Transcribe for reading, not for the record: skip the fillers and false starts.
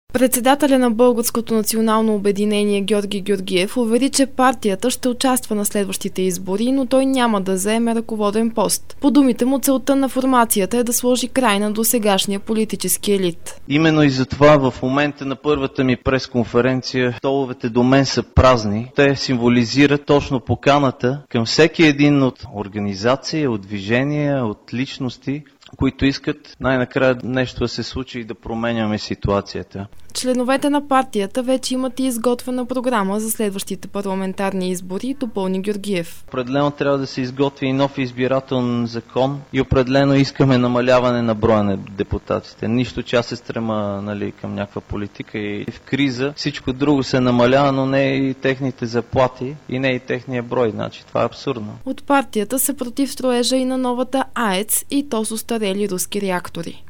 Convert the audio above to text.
Председателя на Българското национално обединение Георги Георгиев увери, че партията ще участва на следващите избори, но той няма да заеме ръководен пост. По думите му, целта на формацията е да сложи край на досегашния политически елит. Именно и затова в момента на първата ми пресконференция столовете до мен са празни. Те символизират точно поканата към всеки един от организации, от движения, от личности, които искат най-накрая нещо да се случи и да променяме ситуацията. Членовете на партията вече имат и изготвена програма за следващите парламентарни избори, допълни Георгиев. Определено трябва да се изготви и нов избирателен закон и определено искаме намаляване на броя на депутатите. Нищо, че аз се стрема към някаква политика и в криза всичко друго се намалява, но не и техните заплати и не и техния брой. Значи това е абсурдно. От партията са против строежа и на новата АЕЦ и то с остарели руски реактори.